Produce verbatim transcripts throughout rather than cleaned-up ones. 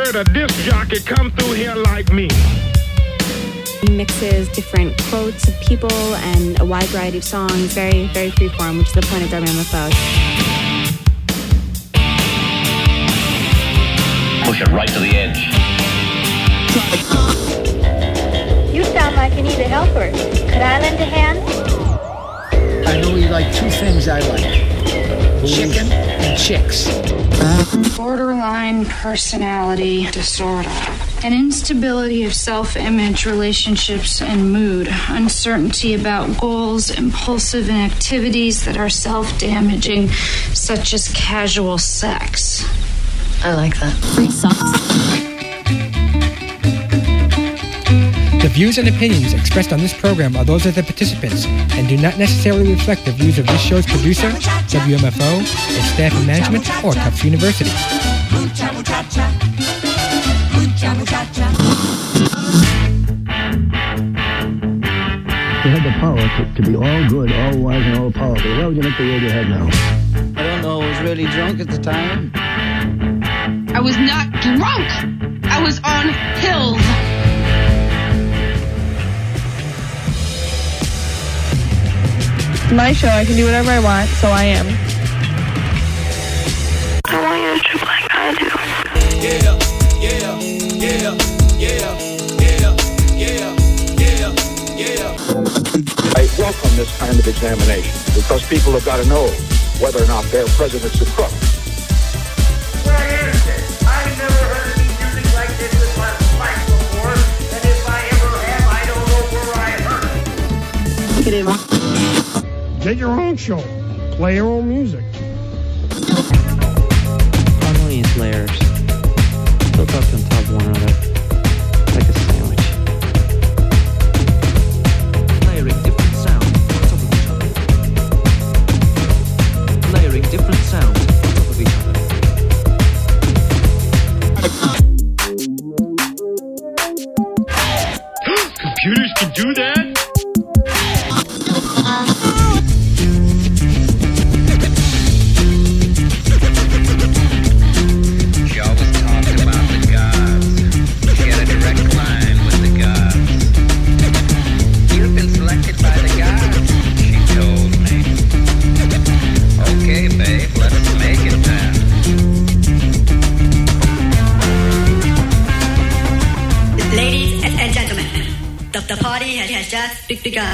heard a disc jockey come through here like me. He mixes different quotes of people and a wide variety of songs, very, very freeform, which is the point of Darby McLeod. Push it right to the edge. You sound like you need a helper. Could I lend a hand? I know you like two things I like. Chicken and chicks. Borderline personality disorder. An instability of self-image, relationships, and mood. Uncertainty about goals, impulsive in activities that are self-damaging, such as casual sex. I like that. Free socks. The views and opinions expressed on this program are those of the participants and do not necessarily reflect the views of this show's producer, W M F O, its staff and management, or Tufts University. They had the power to, to be all good, all wise, and all powerful. Why would you make the road you had now? I don't know. I was really drunk at the time. I was not drunk. I was on pills. My show, I can do whatever I want, so I am. I want you to trip like I do. Yeah, yeah, yeah, yeah, yeah, yeah, yeah, yeah. I welcome this kind of examination because people have got to know whether or not their president's a crook. Where is it? I've never heard any music like this in my life before, and if I ever have, I don't know where I heard it. Get in. Get your own show. Play your own music. Harmonious layers. Built up on top of one another. Like a sandwich. Layering different sounds on top of each other. Layering different sounds on top of each other. Computers can do that? The party has just begun.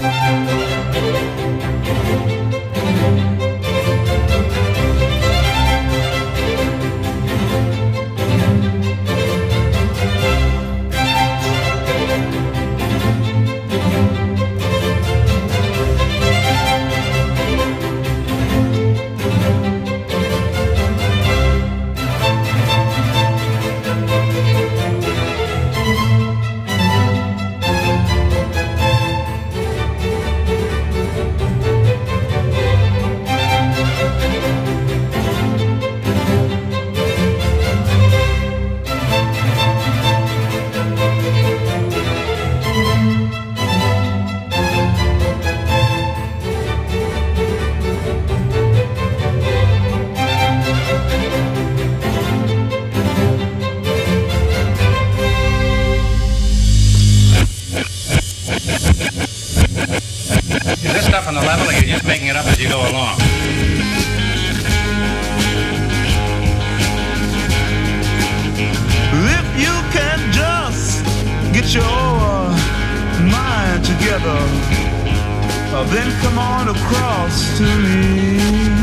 On the level, or you're just making it up as you go along? If you can just get your mind together, then come on across to me.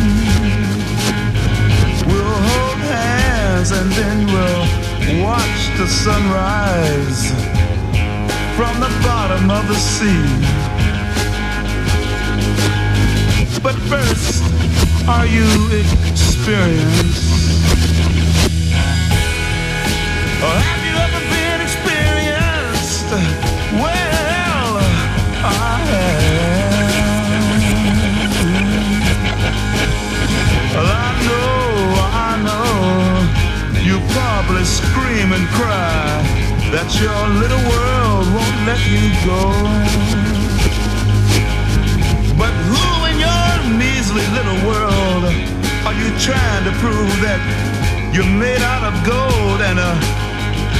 We'll hold hands and then we'll watch the sunrise from the bottom of the sea. But first, are you experienced? Or have you ever been experienced? Well, I have. Well, I know, I know, you probably scream and cry that your little world won't let you go. But who in your measly little world are you trying to prove that you're made out of gold and a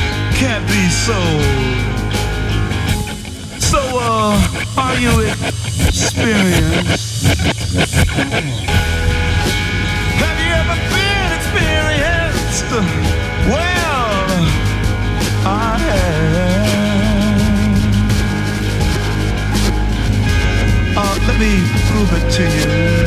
can't be sold. So, uh, are you experienced? Have you ever been experienced? Well, I have. Uh, let me prove it to you.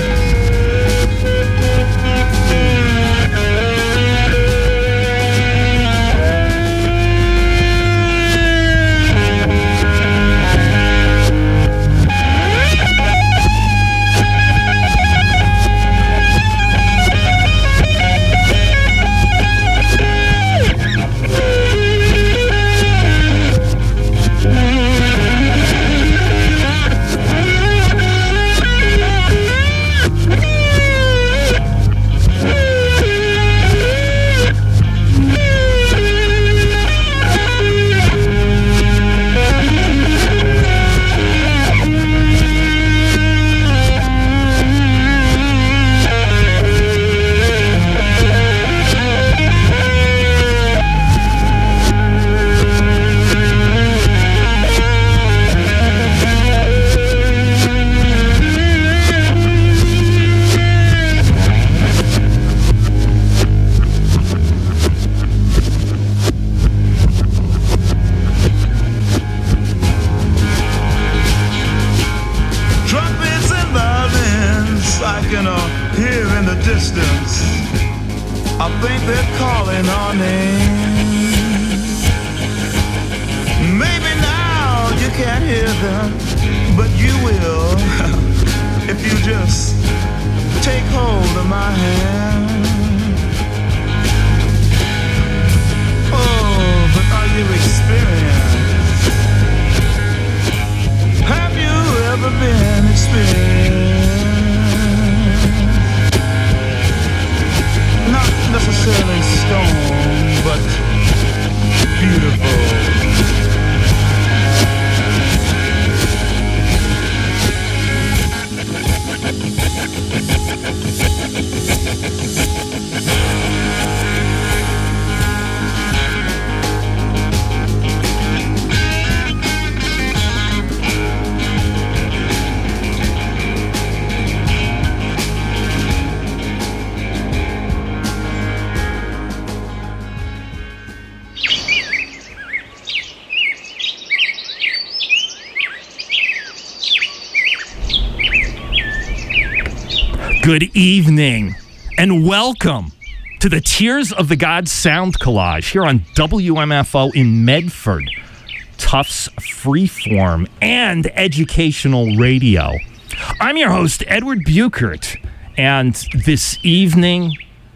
Good evening, and welcome to the Tears of the Gods Sound Collage here on W M F O in Medford, Tufts Freeform and Educational Radio. I'm your host, Edward Buchert, and this evening,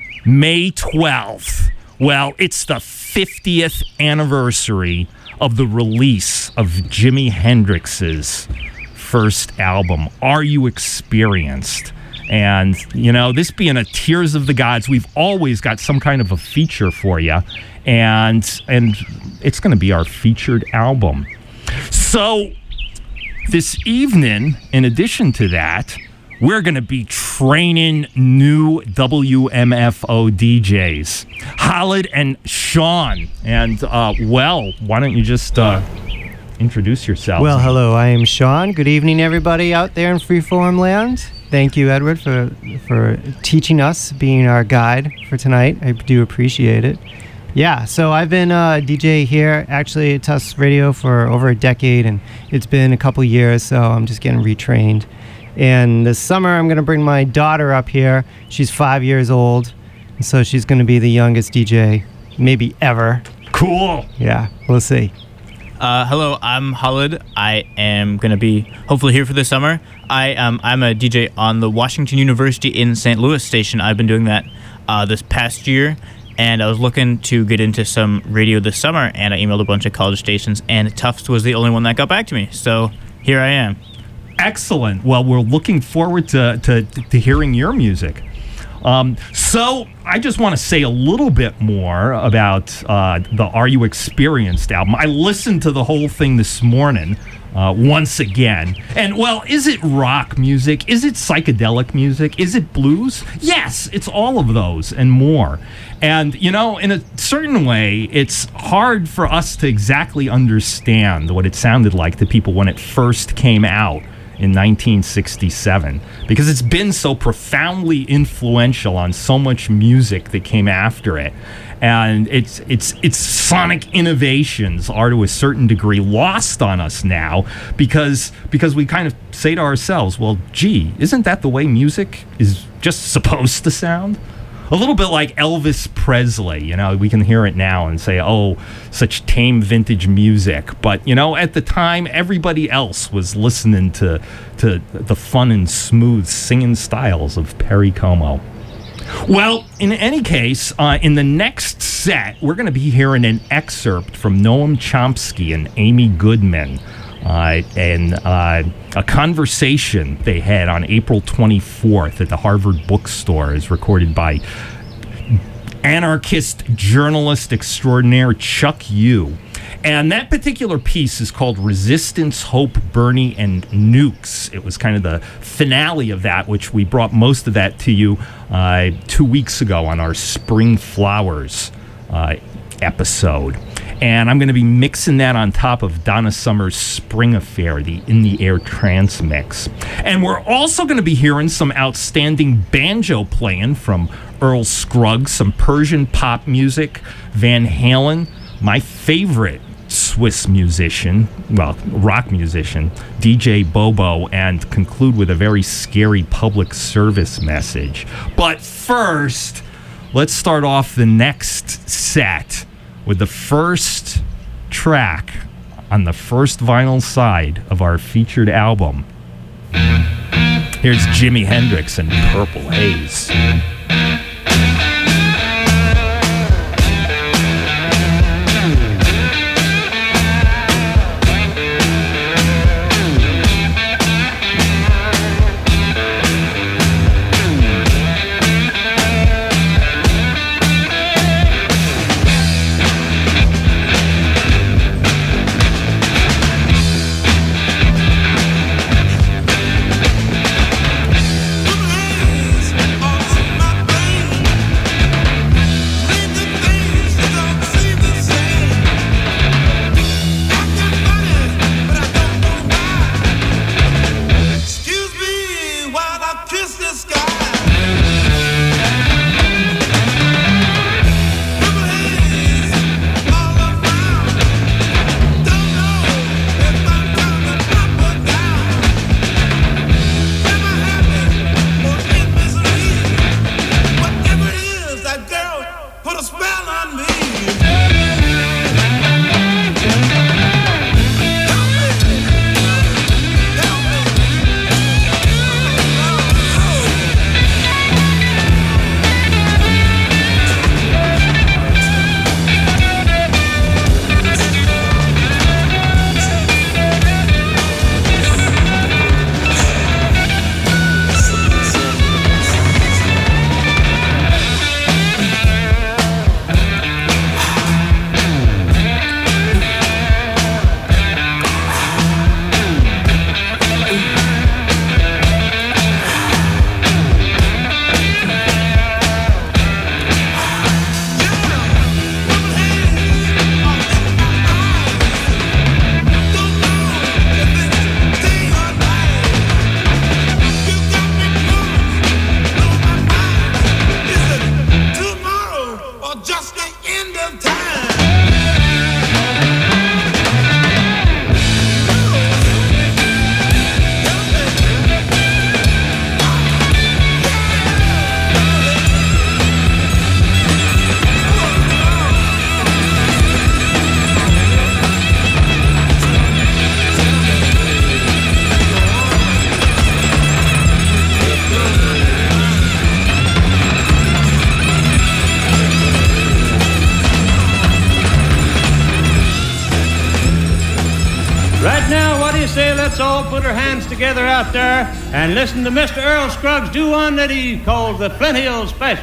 May twelfth, well, it's the fiftieth anniversary of the release of Jimi Hendrix's first album, Are You Experienced? And, you know, this being a Tears of the Gods, we've always got some kind of a feature for you. And and it's going to be our featured album. So this evening, in addition to that, we're going to be training new W M F O D Js, Khalid and Sean. And, uh, well, why don't you just uh, introduce yourselves? Well, hello, I am Sean. Good evening, everybody out there in Freeform land. Thank you, Edward, for for teaching us, being our guide for tonight. I do appreciate it. Yeah, so I've been a D J here, actually at Tufts Radio for over a decade, and it's been a couple years, so I'm just getting retrained. And this summer, I'm going to bring my daughter up here. She's five years old, and so she's going to be the youngest D J, maybe ever. Cool. Yeah, we'll see. Uh, hello, I'm Khalid. I am going to be hopefully here for the summer. I, um, I'm a D J on the Washington University in Saint Louis station. I've been doing that uh, this past year, and I was looking to get into some radio this summer, and I emailed a bunch of college stations, and Tufts was the only one that got back to me. So here I am. Excellent. Well, we're looking forward to, to, to hearing your music. Um, so I just want to say a little bit more about uh, the Are You Experienced album. I listened to the whole thing this morning uh, once again. And, well, is it rock music? Is it psychedelic music? Is it blues? Yes, it's all of those and more. And, you know, in a certain way, it's hard for us to exactly understand what it sounded like to people when it first came out in nineteen sixty-seven, because it's been so profoundly influential on so much music that came after it. And its its its sonic innovations are to a certain degree lost on us now because because we kind of say to ourselves, well, gee, isn't that the way music is just supposed to sound? A little bit like Elvis Presley, you know, we can hear it now and say, oh, such tame vintage music. But, you know, at the time, everybody else was listening to, to the fun and smooth singing styles of Perry Como. Well, in any case, uh, in the next set, we're going to be hearing an excerpt from Noam Chomsky and Amy Goodman. Uh, and uh, a conversation they had on April twenty-fourth at the Harvard Bookstore is recorded by anarchist journalist extraordinaire Chuck Yu. And that particular piece is called Resistance, Hope, Bernie, and Nukes. It was kind of the finale of that, which we brought most of that to you uh, two weeks ago on our Spring Flowers uh, episode. And I'm going to be mixing that on top of Donna Summer's Spring Affair, the In the Air trance mix. And we're also going to be hearing some outstanding banjo playing from Earl Scruggs, some Persian pop music, Van Halen, my favorite Swiss musician, well, rock musician, D J Bobo, and conclude with a very scary public service message. But first, let's start off the next set with the first track on the first vinyl side of our featured album. Here's Jimi Hendrix and Purple Haze. Let's all put our hands together out there and listen to Mister Earl Scruggs do one that he calls the Flint Hill Special.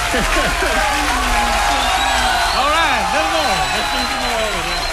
All right, a little more. Let's do some more over here.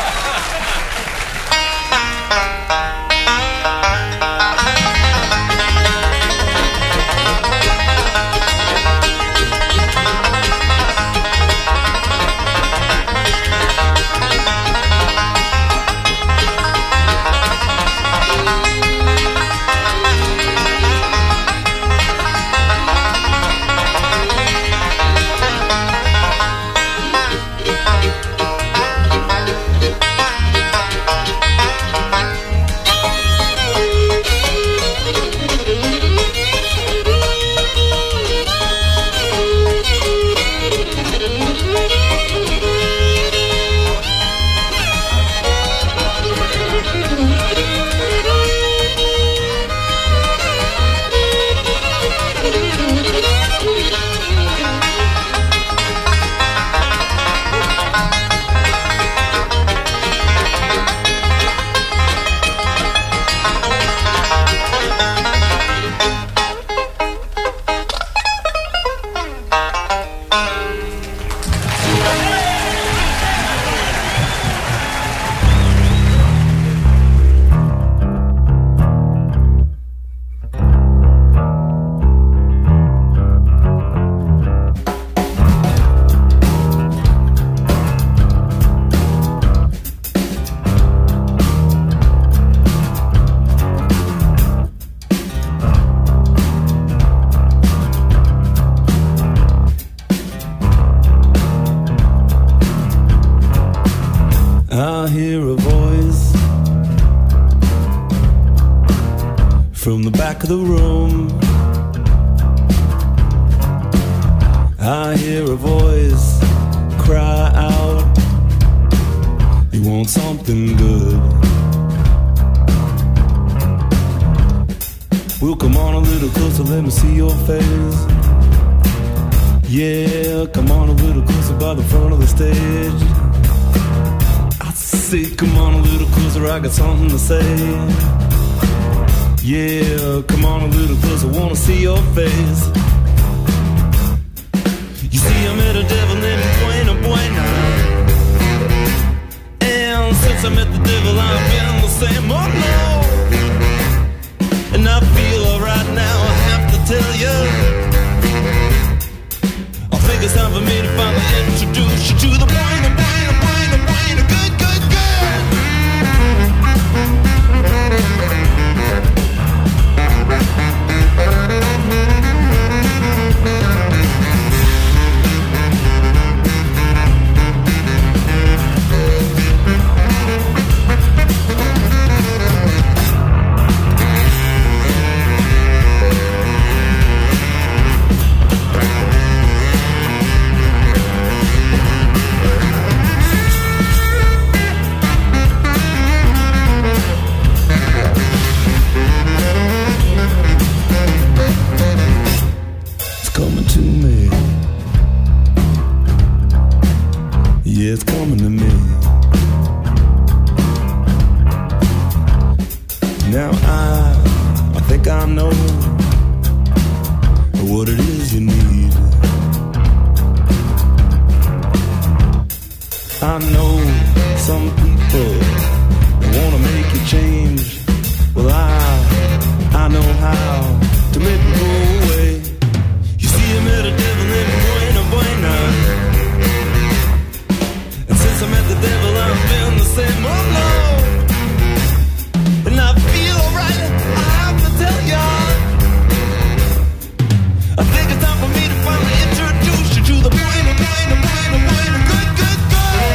I hear a voice from the back of the room. I hear a voice cry out, you want something good. Well, come on a little closer, let me see your face. Yeah, come on a little closer by the front of the stage. I say, come on a little closer, I got something to say. Yeah, come on a little closer, wanna see your face. You see, I met a devil named Buena Buena, and since I met the devil, I've been the same. Oh no, and I feel alright now, I have to tell you, I think it's time for me to finally introduce you to the Buena Buena Buena Buena good good girl. Yeah, it's coming to me. Now I, I think I know what it is you need. I know some people wanna make you change. Well, I, I know how to make it go away. You see, I met a devil named Buena Buena, and since I met the devil, I've been the same. Oh no, and I feel alright. I have to tell ya, I think it's time for me to finally introduce you to the Buena Buena Buena Buena good good girl.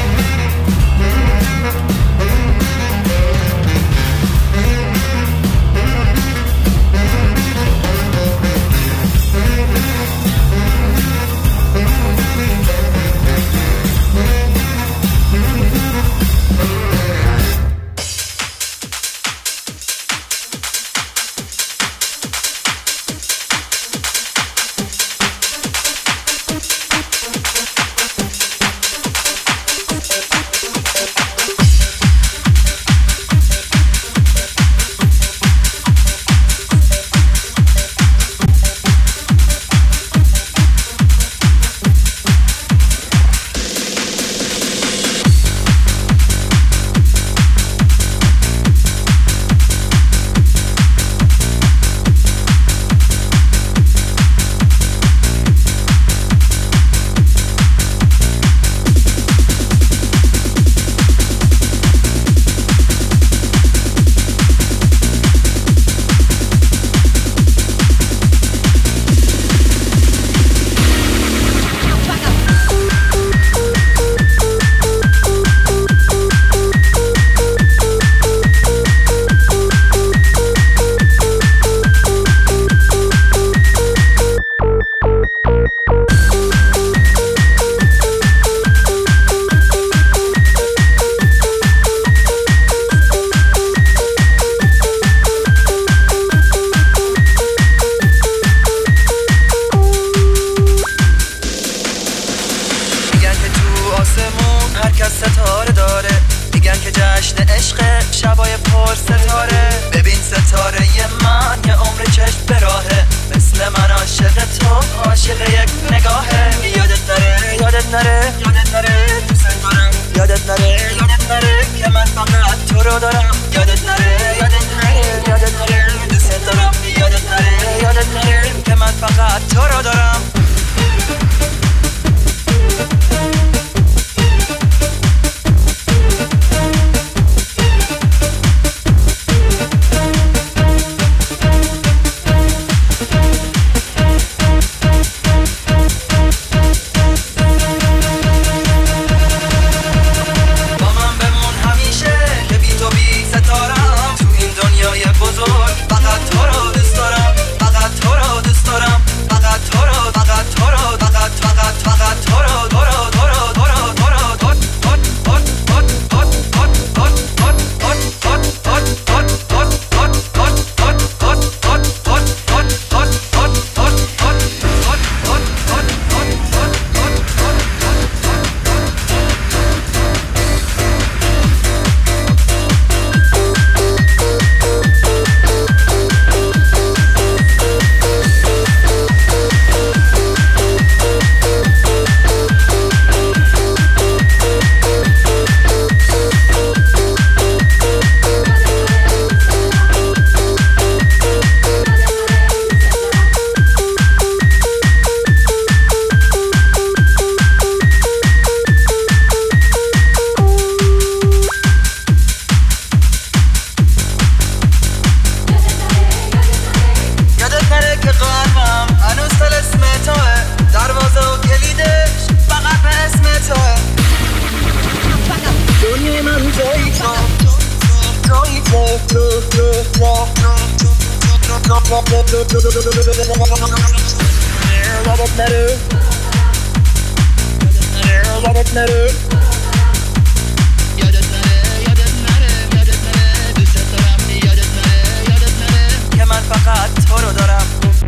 که من فقط تو رو دارم.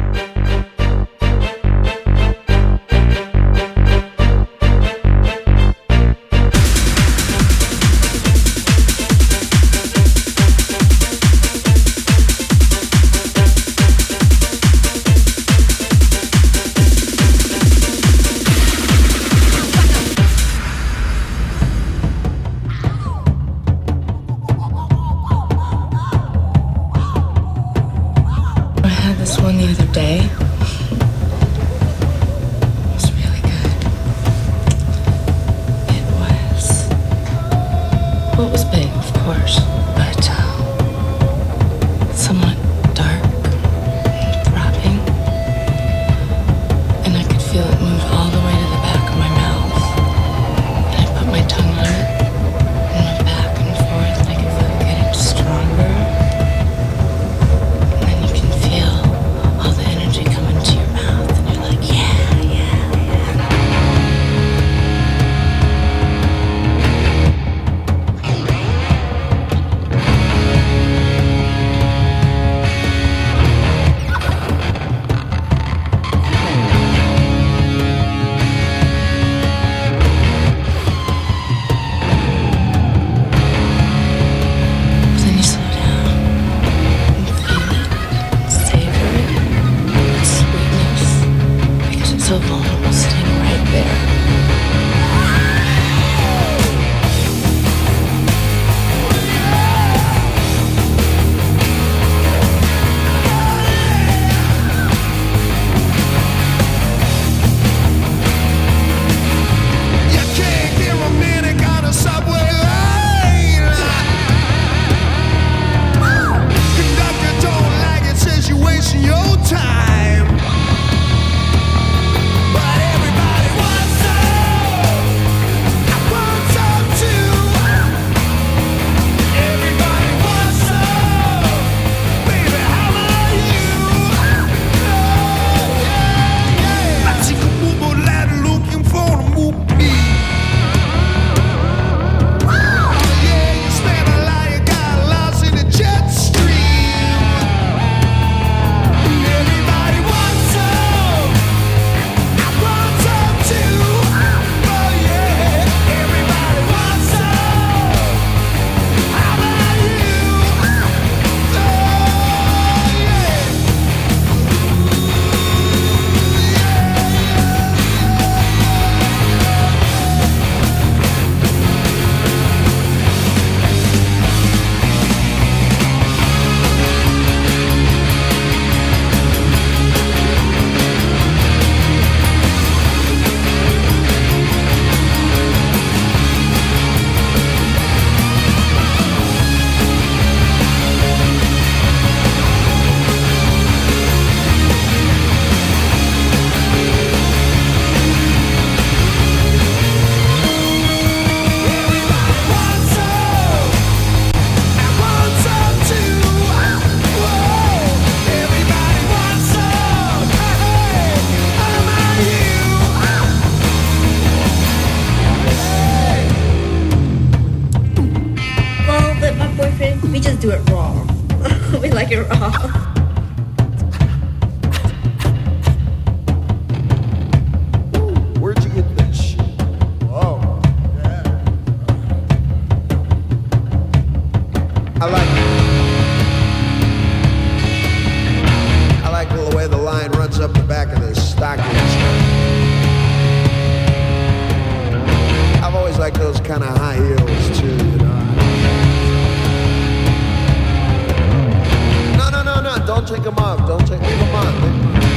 do it raw. We like it raw. Where'd you get this shit? Oh, yeah. I like I like the way the line runs up the back of this stockings. I've always liked those kind of high heels too, you know. No, no, no, no, don't take them off. Don't take, leave them on. Leave them on.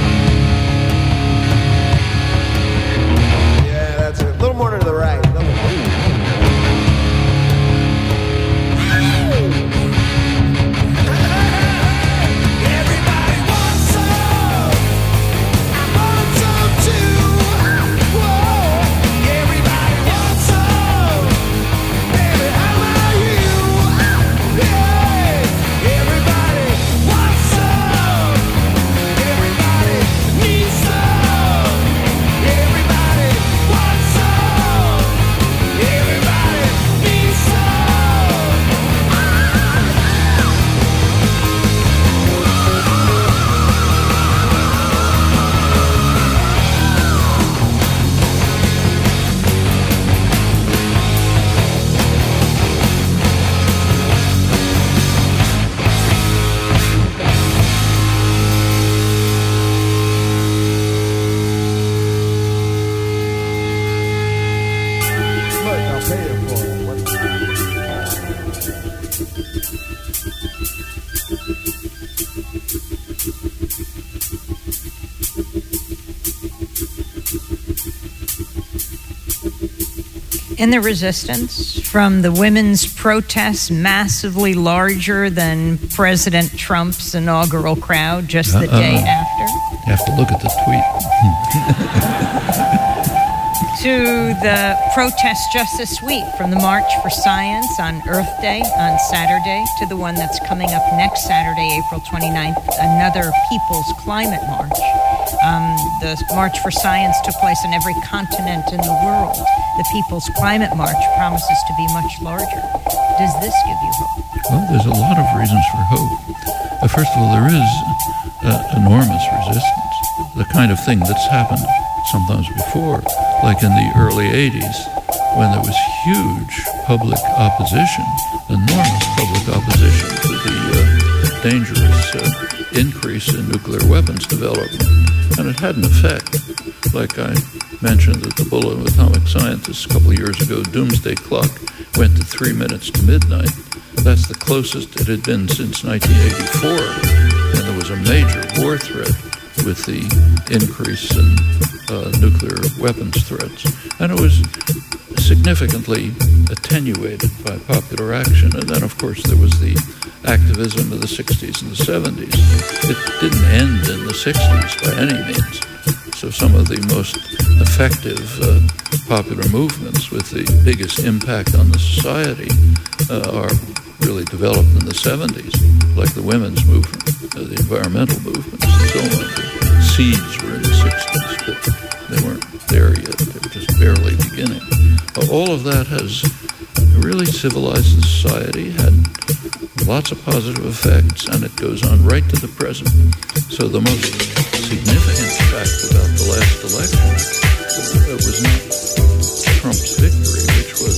Yeah, that's it. A little more to the right. A little more. Baby, in the resistance from the women's protests massively larger than President Trump's inaugural crowd just the Uh-uh. day after? You have to look at the tweet. To the protests just this week, from the March for Science on Earth Day on Saturday to the one that's coming up next Saturday, April twenty-ninth, another People's Climate March. Um, the March for Science took place in every continent in the world. The People's Climate March promises to be much larger. Does this give you hope? Well, there's a lot of reasons for hope. Uh, first of all, there is uh, enormous resistance, the kind of thing that's happened sometimes before, like in the early eighties, when there was huge public opposition, enormous public opposition to the uh, dangerous uh, increase in nuclear weapons development. And it had an effect. Like I mentioned at the Bulletin of Atomic Scientists a couple of years ago, doomsday clock went to three minutes to midnight. That's the closest it had been since nineteen eighty-four, and there was a major war threat with the increase in uh, nuclear weapons threats. And it was significantly attenuated by popular action. And then, of course, there was the activism of the sixties and the seventies. It didn't end in the sixties by any means. So some of the most effective uh, popular movements with the biggest impact on the society uh, are really developed in the seventies, like the women's movement, uh, the environmental movements, and so on. The seeds were in the sixties, but they weren't there yet. They were just barely beginning. Uh, all of that has really civilized the society, had lots of positive effects, and it goes on right to the present. So the most significant fact about the last election uh, was not Trump's victory, which was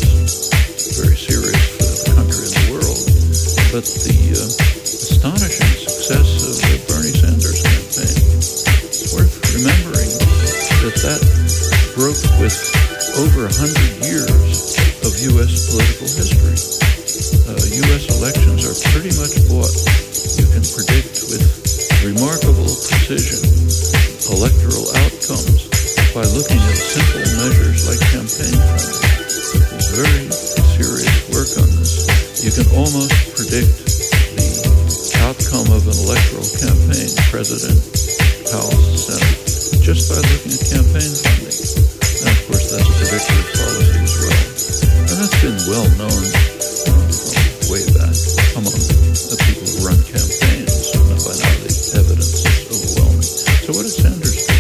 very serious for the country and the world, but the uh, astonishing success of the Bernie Sanders campaign. It's worth remembering that that broke with over one hundred years of U S political history. Uh, U S elections are pretty much bought. You can predict with remarkable precision electoral outcomes by looking at simple measures like campaign funding. There's very serious work on this. You can almost predict the outcome of an electoral campaign, President, House, Senate, just by looking at campaign funding. And of course, that's a predictor of policy as well. And that's been well known um, from way back among the people who run campaigns. And by now, the evidence is overwhelming. So what did Sanders do?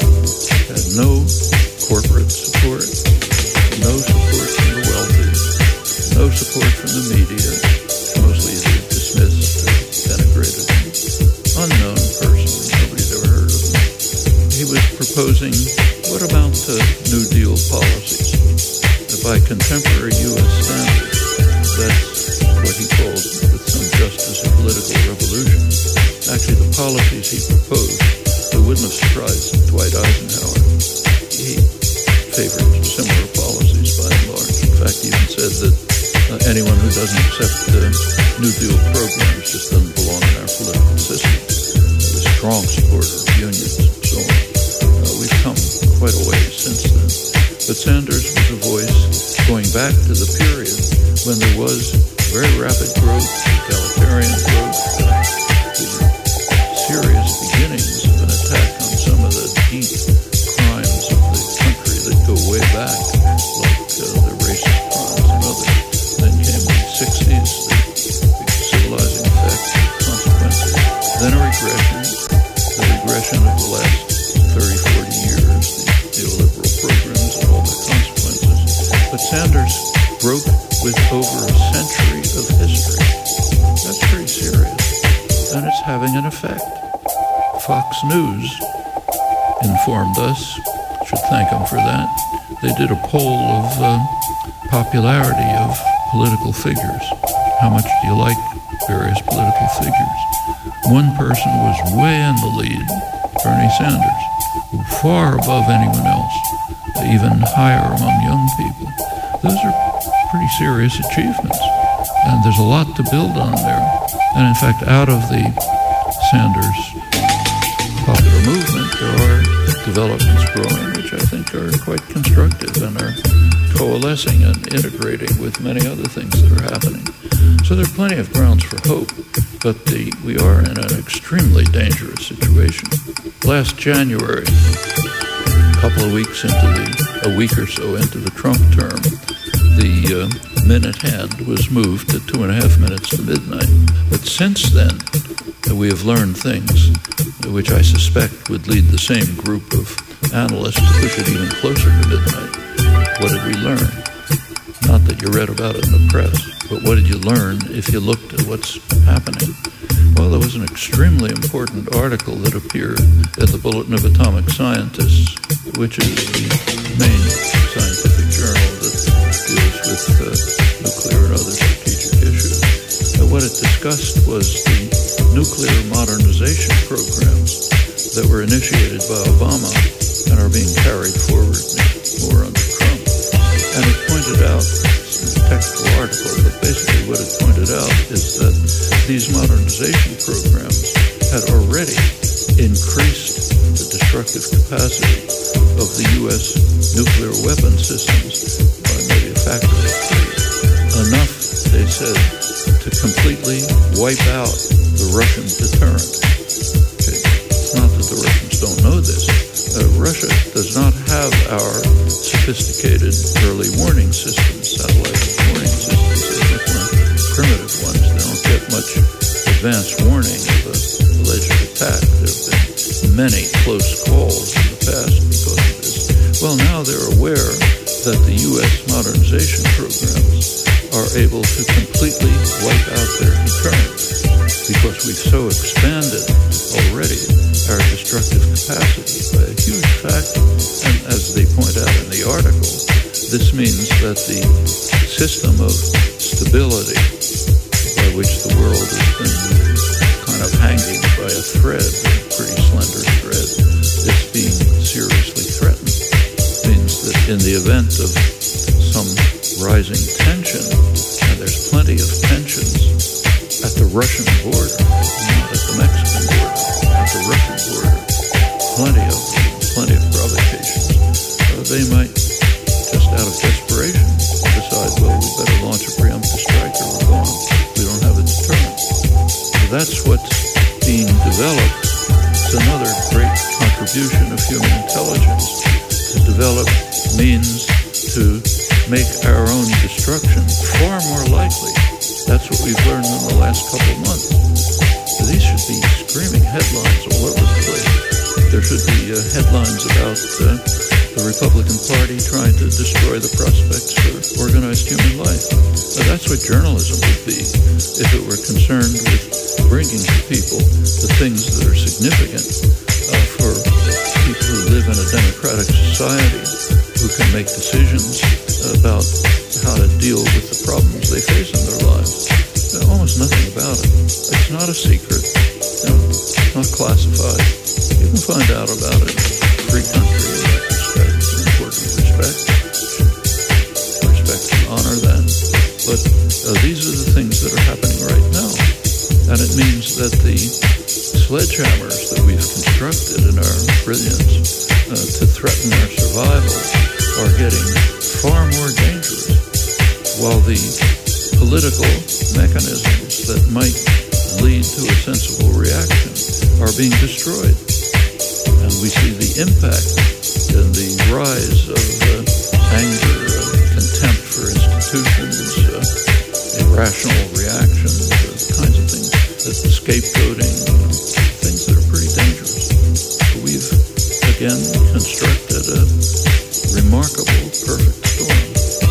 Had no corporate support, no support from the wealthy, no support from the media, mostly either dismissed or denigrated him. Unknown person, nobody's ever heard of him. He was proposing, what about uh, New Deal policies? Uh, by contemporary U S standards, that's what he called, with some justice, a political revolution. Actually, the policies he proposed, it wouldn't have surprised Dwight Eisenhower. He favored similar policies by and large. In fact, he even said that uh, anyone who doesn't accept the New Deal programs just doesn't belong in our political system. He was a strong supporter of unions and so on. Uh, we've come quite a way since then. But Sanders was a voice going back to the period when there was very rapid growth, egalitarian growth, uh, the serious beginnings of an attack on some of the deep crimes of the country that go way back, like uh, the racist crimes and others. Then came the sixties, the big civilizing effect, consequences. Then a regression, the regression of the last thirty, forty years, the neoliberal programs and all the consequences. But Sanders broke with over a century of history. That's pretty serious. And it's having an effect. Fox News informed us, should thank them for that. They did a poll of uh, popularity of political figures. How much do you like various political figures? One person was way in the lead, Bernie Sanders, far above anyone else, even higher among young people. Those are pretty serious achievements, and there's a lot to build on there. And in fact, out of the Sanders popular movement, there are developments growing, which I think are quite constructive and are coalescing and integrating with many other things that are happening. So there are plenty of grounds for hope, but the, we are in an extremely dangerous situation. Last January, a couple of weeks into the, a week or so into the Trump term, the uh, minute hand was moved to two and a half minutes to midnight. But since then, uh, we have learned things uh, which I suspect would lead the same group of analysts to push it even closer to midnight. What did we learn? Not that you read about it in the press, but what did you learn if you looked at what's happening? Well, there was an extremely important article that appeared in the Bulletin of Atomic Scientists, which is the main scientific journal that deals with uh, nuclear and other strategic issues. And what it discussed was the nuclear modernization programs that were initiated by Obama and are being carried forward more under Trump. And it pointed out, it's a technical article, but basically what it pointed out is that these modernization programs had already increased the destructive capacity of the U S nuclear weapon systems by maybe a factor of three. Enough, they said, to completely wipe out the Russian deterrent. Okay. It's not that the Russians don't know this. Uh, Russia does not have our sophisticated early warning systems, satellite warning systems. They have more primitive ones. They don't get much advanced warning of an alleged attack. There have been many close calls in the past because of this. Well, now they're aware that the U S modernization programs are able to completely wipe out their deterrent because we've so expanded already our destructive capacity by a huge factor. And as they point out in the article, this means that the system of stability by which the world has been kind of hanging by a thread, a pretty slender thread, is being seriously threatened. It means that in the event of some rising tension, and there's plenty of tensions at the Russian border, not at the Mexican border, at the Russian border, plenty of plenty of provocations. Uh, they might, just out of desperation, decide, well, we better launch a preemptive strike or we're gone. We don't have a deterrent. So that's what's being developed. It's another great contribution of human intelligence to develop means to make our own destruction far more likely. That's what we've learned in the last couple of months. So these should be screaming headlines all over the place. There should be uh, headlines about uh, the Republican Party trying to destroy the prospects for organized human life. Now, that's what journalism would be if it were concerned with bringing to people the things that are significant uh, for people who live in a democratic society who can make decisions about how to deal with the problems they face in their lives. There's almost nothing about it. It's not a secret. You know, it's not classified. You can find out about it. Free country, respect, important respect. Respect and honor that. But uh, these are the things that are happening right now. And it means that the sledgehammers that we've constructed in our brilliance uh, to threaten our survival are getting far more dangerous, while the political mechanisms that might lead to a sensible reaction are being destroyed. And we see the impact in the rise of uh, anger, of contempt for institutions, uh, irrational reactions, uh, kinds of things, that scapegoating, you know, things that are pretty dangerous. So we've, again, constructed a remarkable, perfect storm.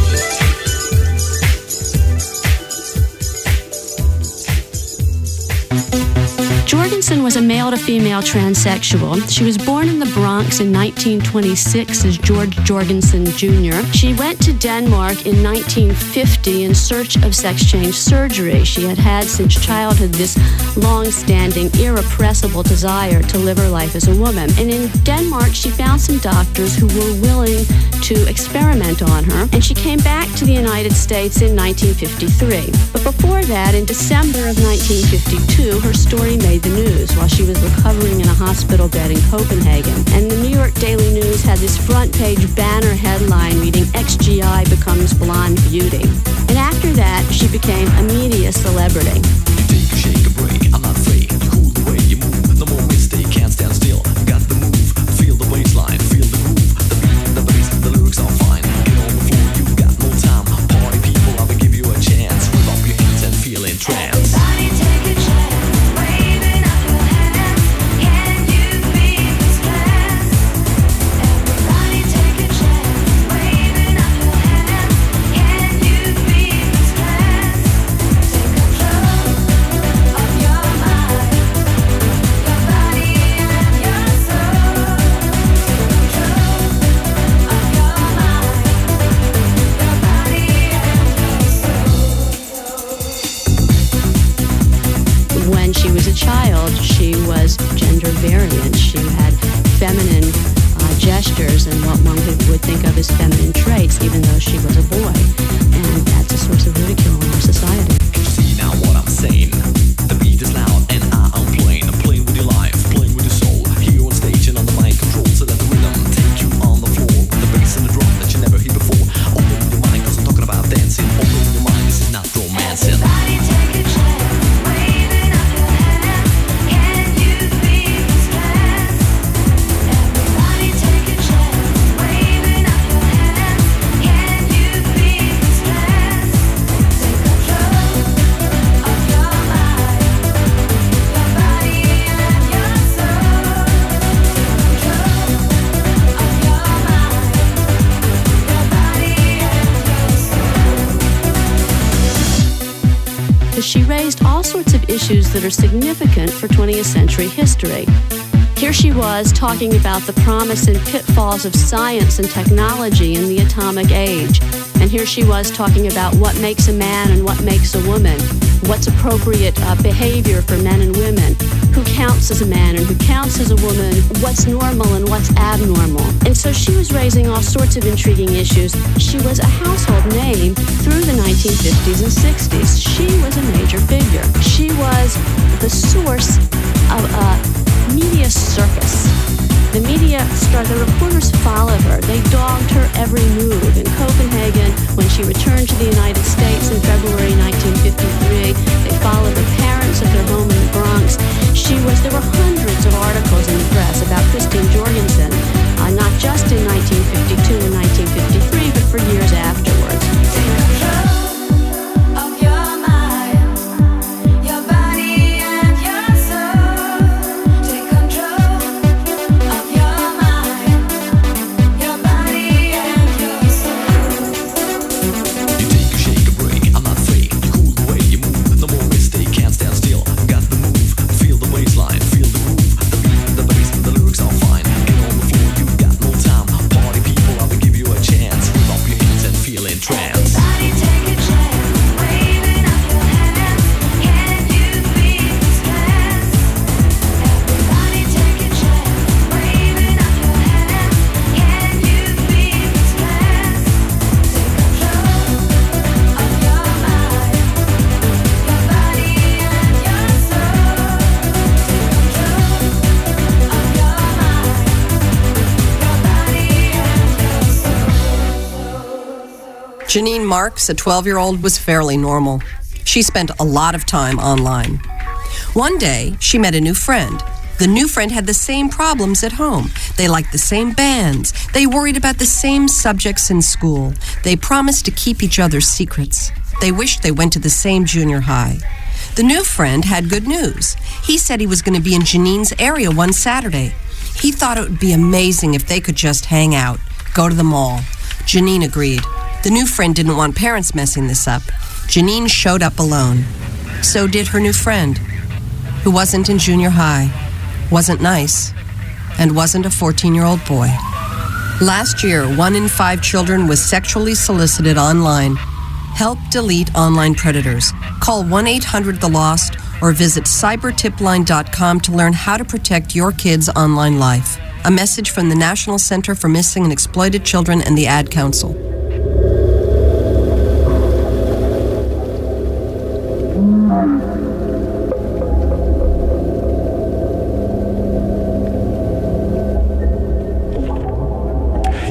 Jorgensen was a male-to-female transsexual. She was born in the Bronx in nineteen twenty-six as George Jorgensen Junior She went to Denmark in nineteen fifty in search of sex-change surgery. She had had since childhood this long-standing, irrepressible desire to live her life as a woman. And in Denmark, she found some doctors who were willing to experiment on her, and she came back to the United States in nineteen fifty-three. But before that, in December of nineteen fifty-two, her story made the news. While she was recovering in a hospital bed in Copenhagen. And the New York Daily News had this front page banner headline reading, X G I becomes blonde beauty. And after that, she became a media celebrity. Take a shake, a break, I'm not afraid. You cool the way you move, no more mistake, can't stand still. Got the move, feel the baseline, feel the groove. The beat, the bass, the lyrics are fine. Get on the floor, you got no time. Party people, I will give you a chance. Whip up your hands and feel in trance. Everybody take a chance, waving up your hands. Can you feel this dance? Everybody take a chance, waving up your hands. Can you feel this dance? Take control of your mind, your body and your soul. Take control of your mind, your body and your soul. When she was a child, she was gender variant. She had feminine uh, gestures and what one would, would think of as feminine traits, even though she was a boy. And that's a source of ridicule in our society. Can you see now what I'm saying? The beat is loud and I am playing. I'm playing with your life, playing with your soul. Here on stage and on the mic control, so that the rhythm take you on the floor. With the bass and the drum that you never heard before. Open your mind, cause I'm talking about dancing. Open your mind, this is not romancing. Everybody take a chance, waving up your hands. Can you feel this dance? Everybody take a chance, waving up your hands. Can you feel this dance? Take control of your mind, your body and your soul. Take control of your mind, your body and your soul. She raised all sorts of issues that are significant for twentieth century history. Here she was talking about the promise and pitfalls of science and technology in the atomic age. And here she was talking about what makes a man and what makes a woman, what's appropriate uh, behavior for men and women, who counts as a man and who counts as a woman, what's normal and what's abnormal. And so she was raising all sorts of intriguing issues. She was a household name through the nineteen fifties and sixties. She was a major figure. She was the source of a media circus. The media started, the reporters followed her. They dogged her every move. In Copenhagen, when she returned to the United States in February nineteen fifty-three, they followed her parents at their home in the Bronx. She was, there were hundreds of articles in the press about Christine Jorgensen, uh, not just in nineteen fifty-two and nineteen fifty-three, but for years afterwards. Take control of your mind, your body and your soul. Take control of your mind, your body and your soul. You take a shake, a break, I'm not afraid. You cool the way you move, no more mistake, can't stand still. Got the move, feel the baseline, feel the groove. The beat, the bass, the lyrics are fine. Get on the floor, you got no time. Party people, I will give you a chance. Whip up your hands and feel in trance. Everybody take a chance, waving up your hands. Can you feel this dance? Everybody take a chance, waving up your hands. Can you feel this dance? Take control of your mind, your body and your soul. Take control of your mind, your body and your soul. Janine Marks, a twelve-year-old, was fairly normal. She spent a lot of time online. One day, she met a new friend. The new friend had the same problems at home. They liked the same bands. They worried about the same subjects in school. They promised to keep each other's secrets. They wished they went to the same junior high. The new friend had good news. He said he was going to be in Janine's area one Saturday. He thought it would be amazing if they could just hang out, go to the mall. Janine agreed. The new friend didn't want parents messing this up. Janine showed up alone. So did her new friend, who wasn't in junior high, wasn't nice, and wasn't a fourteen-year-old boy. Last year, one in five children was sexually solicited online. Help delete online predators. Call one eight hundred the lost or visit cyber tip line dot com to learn how to protect your kids' online life. A message from the National Center for Missing and Exploited Children and the Ad Council.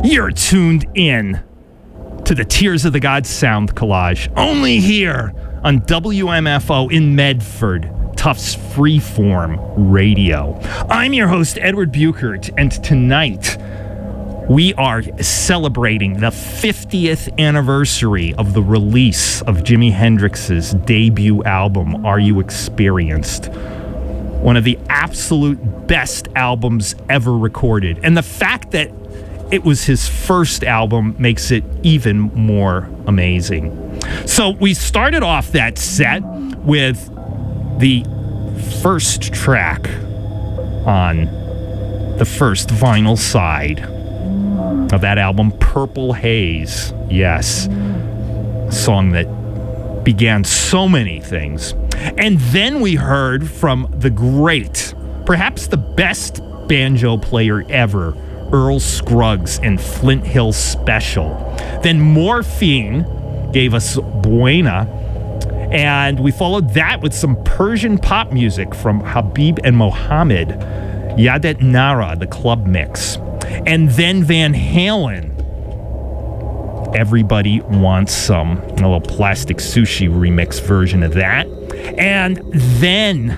You're tuned in to the Tears of the Gods sound collage, only here on W M F O in Medford, Tufts Freeform Radio. I'm your host, Edward Buchert, and tonight we are celebrating the fiftieth anniversary of the release of Jimi Hendrix's debut album, Are You Experienced? One of the absolute best albums ever recorded. And the fact that it was his first album makes it even more amazing. So we started off that set with the first track on the first vinyl side of that album, Purple Haze. Yes, a song that began so many things. And then we heard from the great, perhaps the best banjo player ever, Earl Scruggs and Flint Hill Special. Then Morphine gave us Buena, and we followed that with some Persian pop music from Habib and Mohammed, Yadet Nara, the club mix. And then Van Halen, Everybody Wants Some, a little Plastic Sushi remix version of that. And then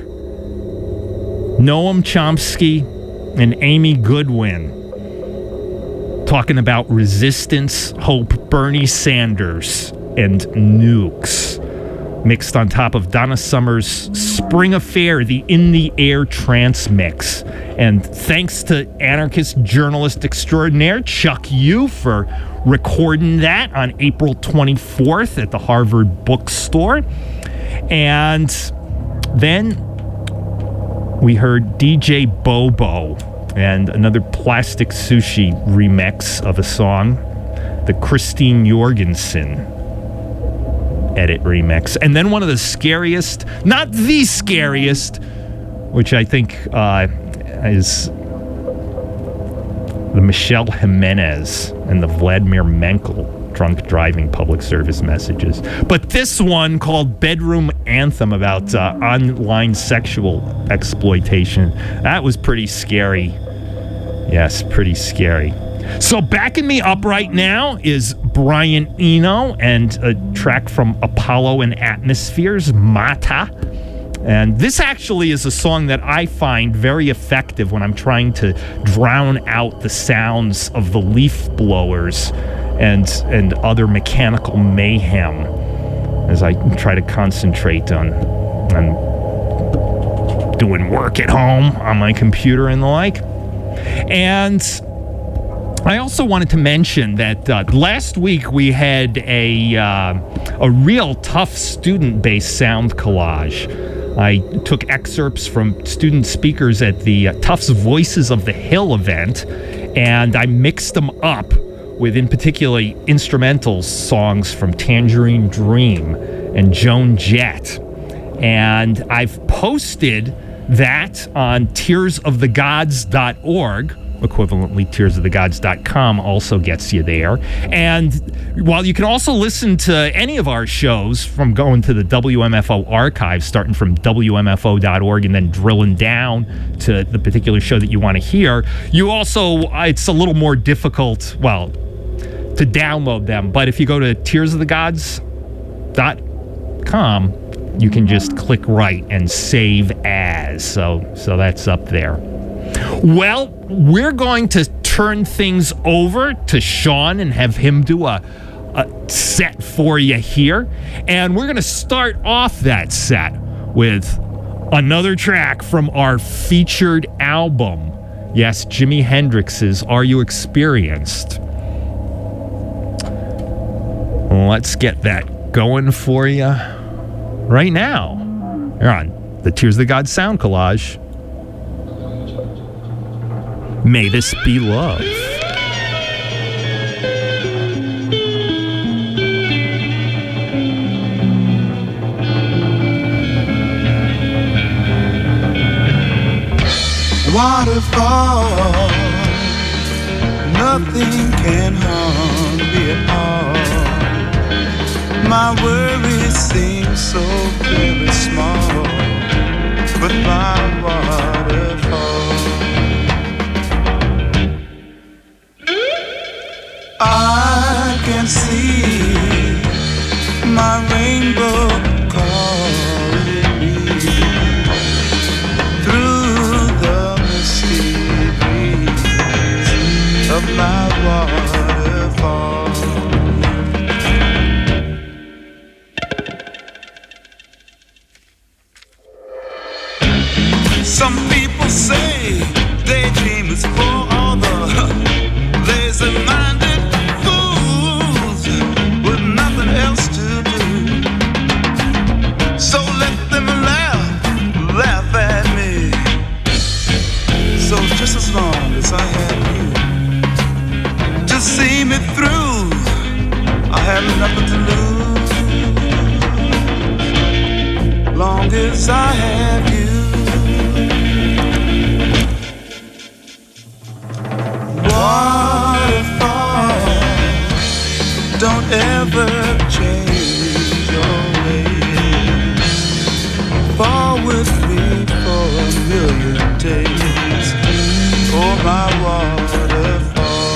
Noam Chomsky and Amy Goodwin talking about Resistance, Hope, Bernie Sanders, and Nukes, mixed on top of Donna Summer's Spring Affair, the In the Air trance mix. And thanks to anarchist journalist extraordinaire Chuck Yu for recording that on April twenty-fourth at the Harvard Bookstore. And then we heard D J Bobo and another Plastic Sushi remix of a song, the Christine Jorgensen edit remix. And then one of the scariest, not the scariest, which I think uh, is the Michelle Jimenez and the Vladimir Menkel drunk driving public service messages. But this one, called Bedroom Anthem, about uh, online sexual exploitation, that was pretty scary. Yes, pretty scary. So backing me up right now is Brian Eno and a track from Apollo and Atmospheres, Mata. And this actually is a song that I find very effective when I'm trying to drown out the sounds of the leaf blowers and and other mechanical mayhem as I try to concentrate on, on doing work at home on my computer and the like. And I also wanted to mention that uh, last week we had a uh, a real tough student-based sound collage. I took excerpts from student speakers at the uh, Tufts Voices of the Hill event, and I mixed them up with, in particular, instrumental songs from Tangerine Dream and Joan Jett. And I've posted that on tears of the gods dot org. Equivalently, tears of the gods dot com also gets you there. And while you can also listen to any of our shows from going to the W M F O archive, starting from W M F O dot org and then drilling down to the particular show that you want to hear, you also, it's a little more difficult, well, to download them. But if you go to tears of the gods dot com, you can just click right and save as. So, so that's up there. Well, we're going to turn things over to Sean and have him do a, a set for you here. And we're going to start off that set with another track from our featured album. Yes, Jimi Hendrix's Are You Experienced? Let's get that going for you right now. You're on the Tears of the Gods sound collage. May this be love. Waterfall, nothing can harm me at all. My worries seem so very small, but my waterfall. say daydream is for all the lazy-minded fools with nothing else to do. So let them laugh, laugh at me. So just as long as I have you to see me through, I have nothing to lose. Long as I have you. Waterfall, don't ever change your ways. Fall with me for a million days. Oh, my waterfall.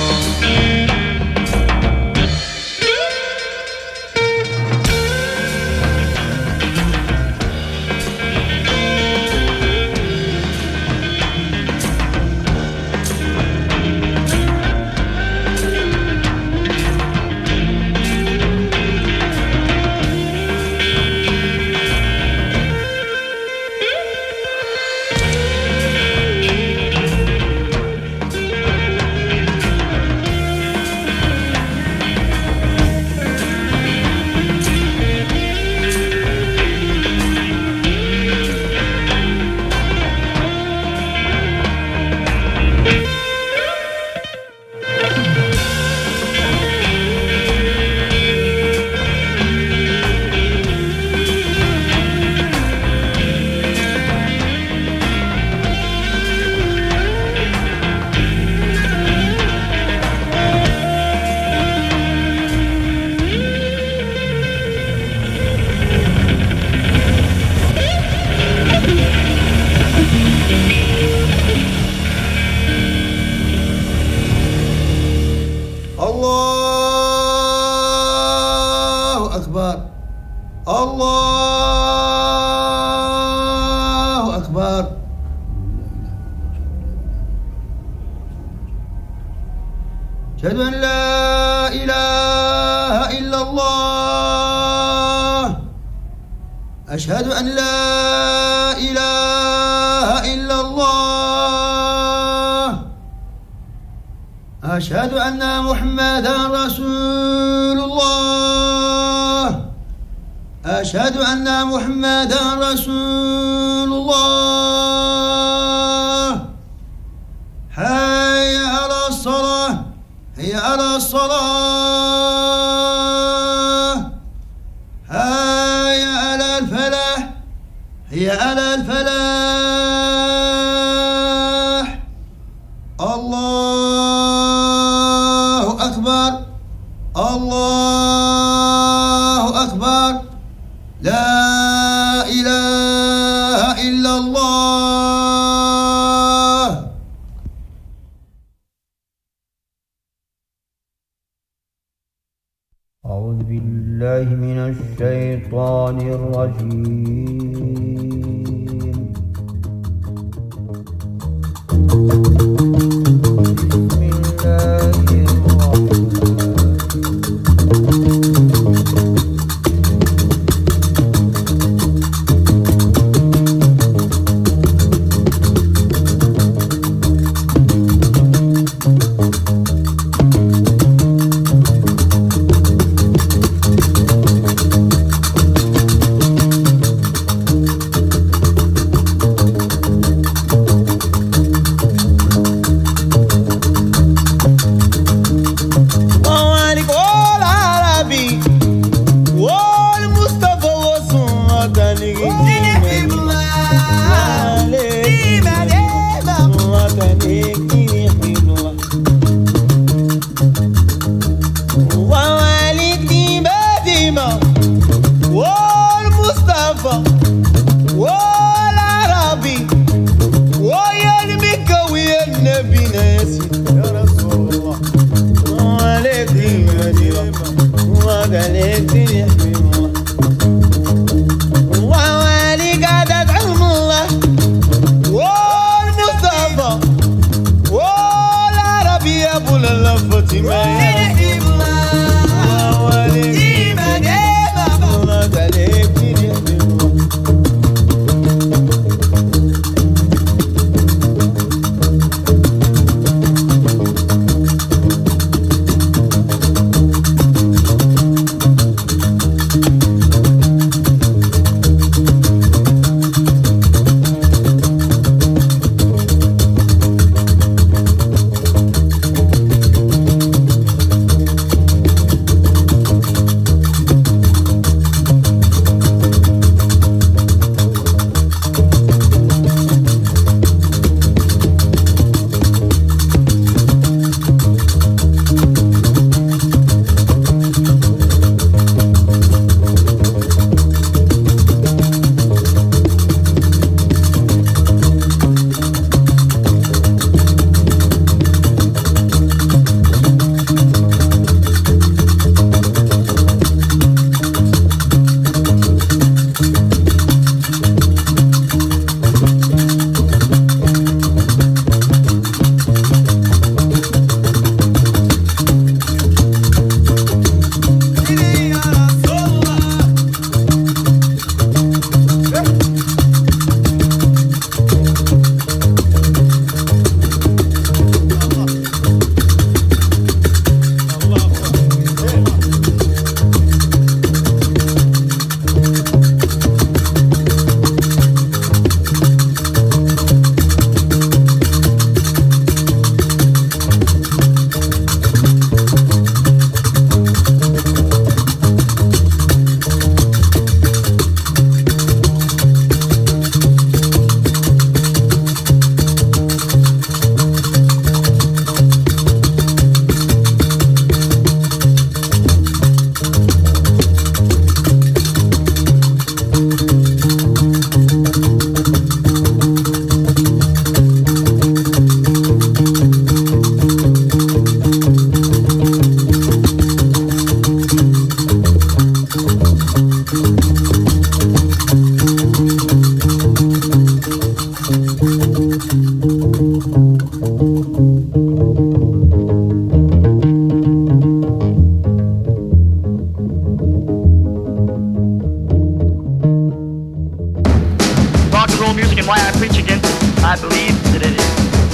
أشهد أن لا إله إلا الله أشهد أن لا إله إلا الله أشهد أن محمدا رسول الله أشهد أن محمدا رسول الله حي على الصلاة حي على الصلاة حي على الفلاح حي على الفلاح الله أكبر الله أكبر لا إله إلا الله. أعوذ بالله من الشيطان الرجيم. بسم الله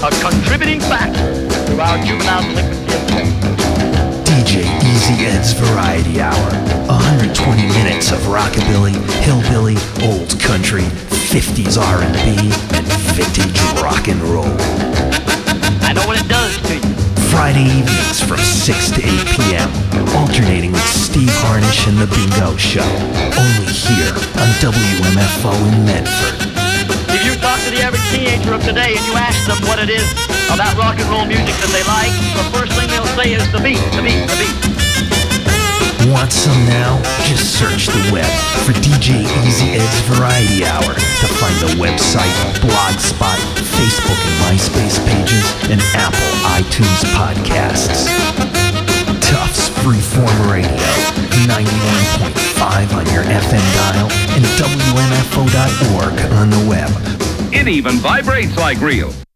a contributing factor to our juvenile delinquency. D J Easy Ed's Variety Hour. one hundred twenty minutes of rockabilly, hillbilly, old country, fifties R and B, and vintage rock and roll. I know what it does to you. Friday evenings from six to eight p.m. Alternating with Steve Harnish and The Bingo Show. Only here on W M F O in Medford. If you talk to the average teenager of today and you ask them what it is about rock and roll music that they like, the first thing they'll say is the beat, the beat, the beat. Want some now? Just search the web for D J Easy Ed's Variety Hour to find the website, Blogspot, Facebook and MySpace pages, and Apple iTunes podcasts. Tufts Freeform Radio, ninety-one point five on your F M dial and W M F O dot org on the web. It even vibrates like real.